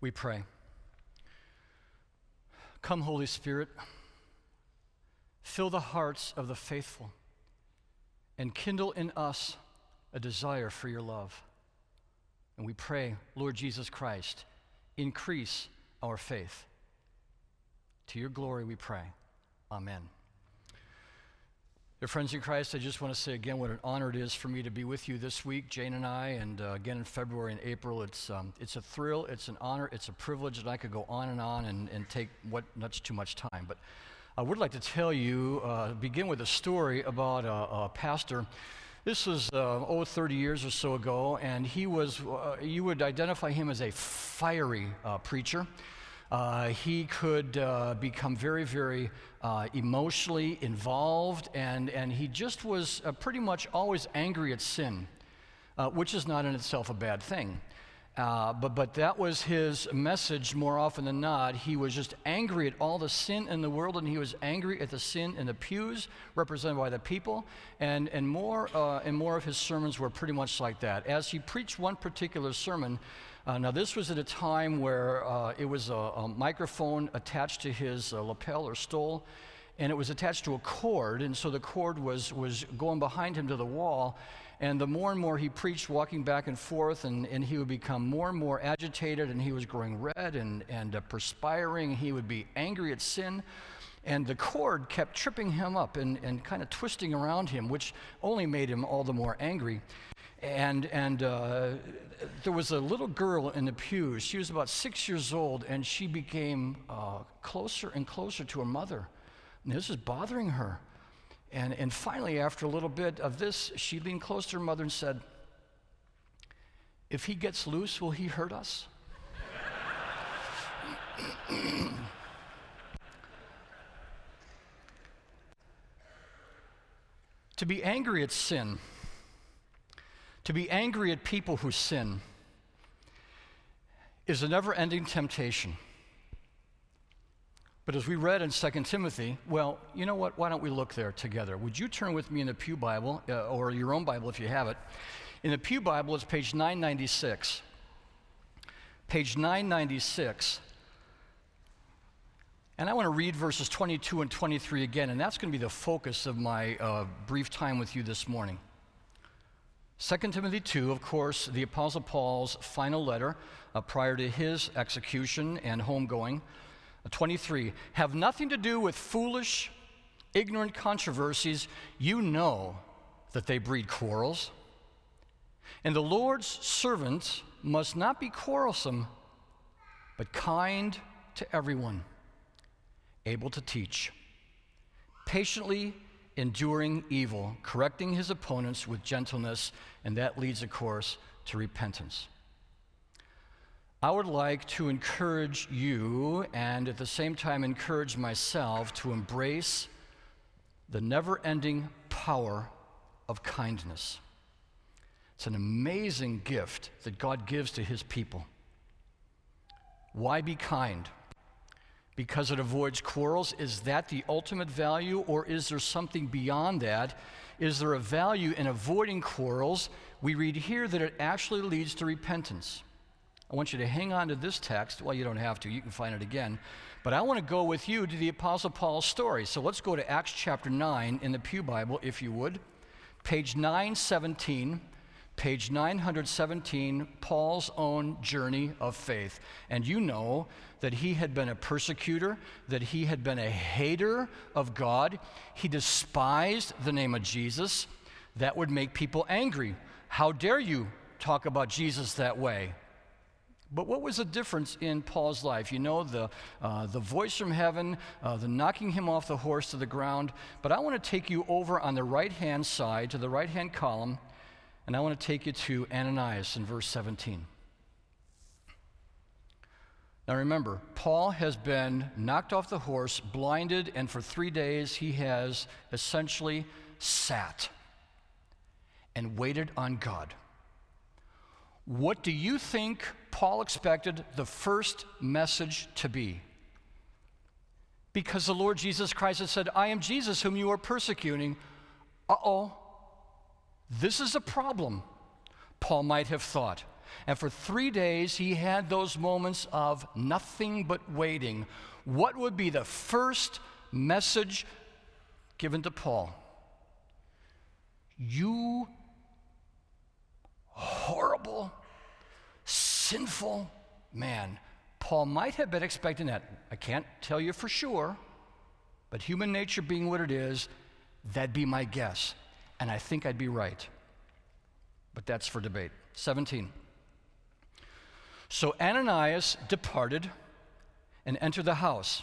We pray. Come, Holy Spirit, fill the hearts of the faithful and kindle in us a desire for your love. And we pray, Lord Jesus Christ, increase our faith. To your glory we pray. Amen. Dear friends in Christ, I just want to say again what an honor it is for me to be with you this week, Jane and I, and again in February and April. It's a thrill, it's an honor, it's a privilege, and I could go on and take not too much time. But I would like to tell you, begin with a story about a pastor. This was 30 years or so ago, and he was, you would identify him as a fiery preacher. He could become very, very emotionally involved, and he just was pretty much always angry at sin, which is not in itself a bad thing. But that was his message more often than not. He was just angry at all the sin in the world, and he was angry at the sin in the pews represented by the people, and more of his sermons were pretty much like that. As he preached one particular sermon, now this was at a time where it was a microphone attached to his lapel or stole, and it was attached to a cord, and so the cord was going behind him to the wall. And the more and more he preached, walking back and forth, and he would become more and more agitated, and he was growing red and perspiring. He would be angry at sin, and the cord kept tripping him up and kind of twisting around him, which only made him all the more angry. And there was a little girl in the pews. She was about 6 years old, and she became closer and closer to her mother. And this was bothering her. And finally, after a little bit of this, she leaned close to her mother and said, "If he gets loose, will he hurt us?" To be angry at sin, to be angry at people who sin, is a never-ending temptation. But as we read in 2 Timothy, well, you know what? Why don't we look there together? Would you turn with me in the Pew Bible, or your own Bible if you have it. In the Pew Bible, it's page 996. Page 996. And I want to read verses 22 and 23 again, and that's going to be the focus of my brief time with you this morning. 2 Timothy 2, of course, the Apostle Paul's final letter prior to his execution and homegoing. 23, have nothing to do with foolish, ignorant controversies. You know that they breed quarrels. And the Lord's servants must not be quarrelsome, but kind to everyone, able to teach, patiently enduring evil, correcting his opponents with gentleness, and that leads, of course, to repentance. I would like to encourage you and at the same time encourage myself to embrace the never-ending power of kindness. It's an amazing gift that God gives to his people. Why be kind? Because it avoids quarrels? Is that the ultimate value, or is there something beyond that? Is there a value in avoiding quarrels? We read here that it actually leads to repentance. I want you to hang on to this text. Well, you don't have to. You can find it again. But I want to go with you to the Apostle Paul's story. So let's go to Acts chapter 9 in the Pew Bible, if you would. Page 917, page 917, Paul's own journey of faith. And you know that he had been a persecutor, that he had been a hater of God. He despised the name of Jesus. That would make people angry. How dare you talk about Jesus that way? But what was the difference in Paul's life? You know, the voice from heaven, the knocking him off the horse to the ground. But I want to take you over on the right-hand side, to the right-hand column, and I want to take you to Ananias in verse 17. Now remember, Paul has been knocked off the horse, blinded, and for 3 days he has essentially sat and waited on God. What do you think Paul expected the first message to be? Because the Lord Jesus Christ had said, "I am Jesus whom you are persecuting." Uh-oh, this is a problem, Paul might have thought. And for 3 days, he had those moments of nothing but waiting. What would be the first message given to Paul? You horrible, sinful man. Paul might have been expecting that. I can't tell you for sure, but human nature being what it is, that'd be my guess. And I think I'd be right. But that's for debate. 17. So Ananias departed and entered the house.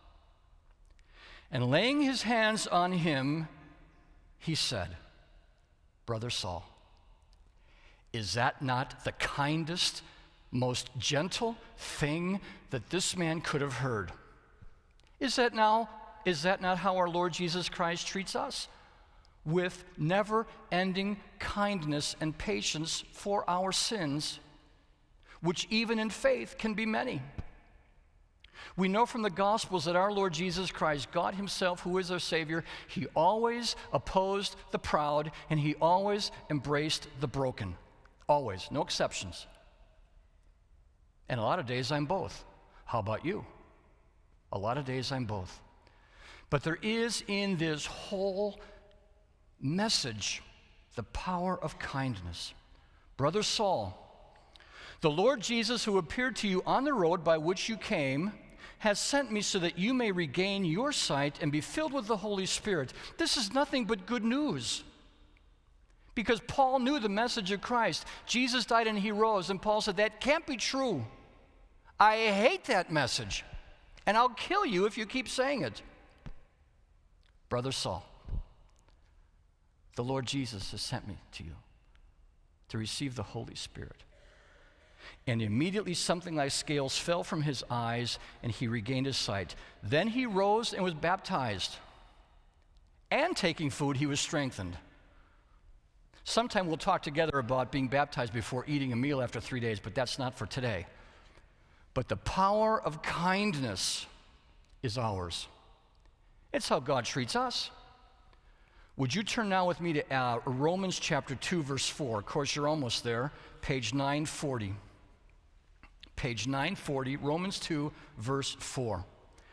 And laying his hands on him, he said, Brother Saul, is that not the kindest, most gentle thing that this man could have heard? Is that not how our Lord Jesus Christ treats us? With never-ending kindness and patience for our sins, which even in faith can be many. We know from the Gospels that our Lord Jesus Christ, God himself, who is our Savior, he always opposed the proud and he always embraced the broken. Always, no exceptions. And a lot of days I'm both. How about you? A lot of days I'm both. But there is in this whole message the power of kindness. Brother Saul, the Lord Jesus, who appeared to you on the road by which you came, has sent me so that you may regain your sight and be filled with the Holy Spirit. This is nothing but good news. Because Paul knew the message of Christ. Jesus died and he rose, and Paul said, that can't be true. I hate that message, and I'll kill you if you keep saying it. Brother Saul, the Lord Jesus has sent me to you to receive the Holy Spirit. And immediately something like scales fell from his eyes, and he regained his sight. Then he rose and was baptized. And taking food, he was strengthened. Sometime we'll talk together about being baptized before eating a meal after 3 days, but that's not for today. But the power of kindness is ours. It's how God treats us. Would you turn now with me to Romans chapter 2, verse 4. Of course, you're almost there. Page 940. Page 940, Romans 2, verse 4.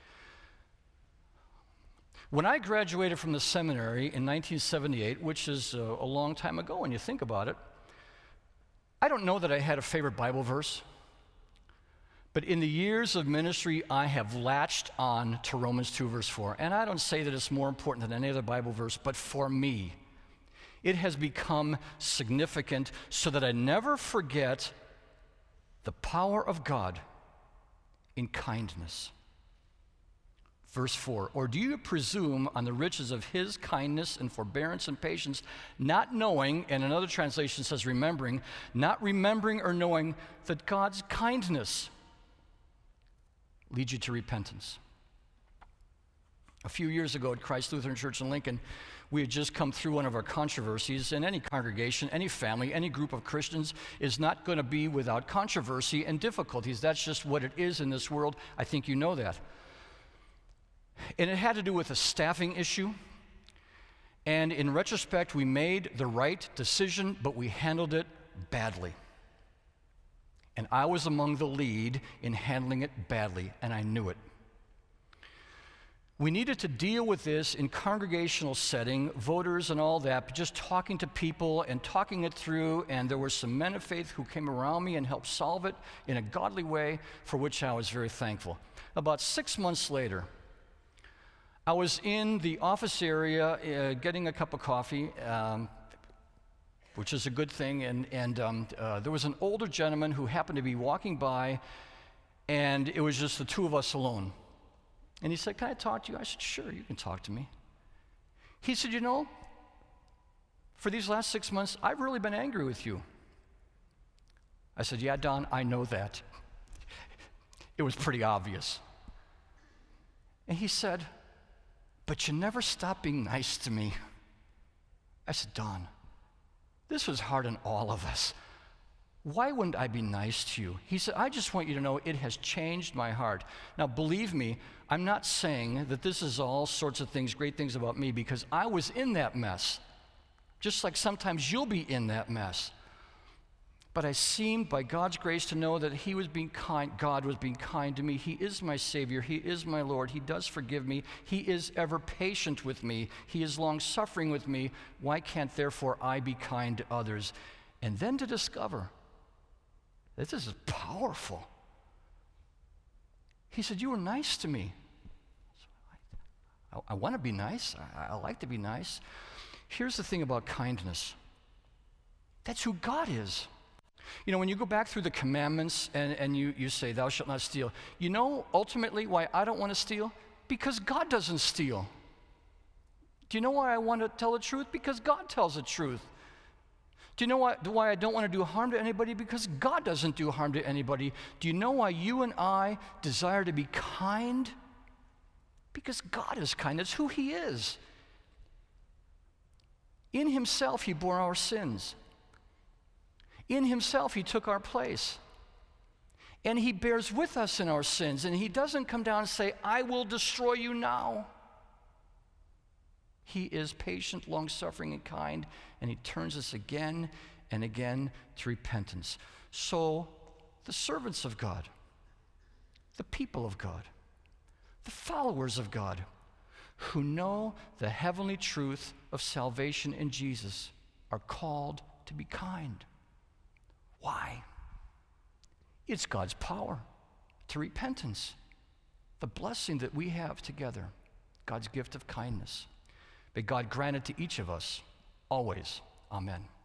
When I graduated from the seminary in 1978, which is a long time ago when you think about it, I don't know that I had a favorite Bible verse, but in the years of ministry, I have latched on to Romans 2, verse 4. And I don't say that it's more important than any other Bible verse, but for me, it has become significant so that I never forget the power of God in kindness. Verse 4, or do you presume on the riches of his kindness and forbearance and patience, not knowing, and another translation says remembering, not remembering or knowing that God's kindness leads you to repentance. A few years ago at Christ Lutheran Church in Lincoln, we had just come through one of our controversies, and any congregation, any family, any group of Christians is not going to be without controversy and difficulties. That's just what it is in this world. I think you know that. And it had to do with a staffing issue. And in retrospect, we made the right decision, but we handled it badly. And I was among the lead in handling it badly, and I knew it. We needed to deal with this in congregational setting, voters and all that, but just talking to people and talking it through, and there were some men of faith who came around me and helped solve it in a godly way, for which I was very thankful. About 6 months later, I was in the office area getting a cup of coffee, which is a good thing, and there was an older gentleman who happened to be walking by, and it was just the two of us alone. And he said, can I talk to you? I said, sure, you can talk to me. He said, you know, for these last 6 months, I've really been angry with you. I said, yeah, Don, I know that. It was pretty obvious. And he said, but you never stop being nice to me. I said, Don, this was hard on all of us. Why wouldn't I be nice to you? He said, I just want you to know it has changed my heart. Now, believe me, I'm not saying that this is all sorts of things, great things about me, because I was in that mess, just like sometimes you'll be in that mess. But I seemed, by God's grace, to know that He was being kind. God was being kind to me. He is my Savior. He is my Lord. He does forgive me. He is ever patient with me. He is long-suffering with me. Why can't, therefore, I be kind to others? And then to discover that this is powerful. He said, you were nice to me. I want to be nice. I like to be nice. Here's the thing about kindness. That's who God is. You know, when you go back through the commandments and you say, thou shalt not steal, you know ultimately why I don't want to steal? Because God doesn't steal. Do you know why I want to tell the truth? Because God tells the truth. Do you know why I don't want to do harm to anybody? Because God doesn't do harm to anybody. Do you know why you and I desire to be kind? Because God is kind. That's who He is. In Himself, He bore our sins. In Himself, He took our place. And He bears with us in our sins. And He doesn't come down and say, I will destroy you now. He is patient, long-suffering, and kind, and He turns us again and again to repentance. So, the servants of God, the people of God, the followers of God, who know the heavenly truth of salvation in Jesus, are called to be kind. Why? It's God's power to repentance, the blessing that we have together, God's gift of kindness. May God grant it to each of us, always. Amen.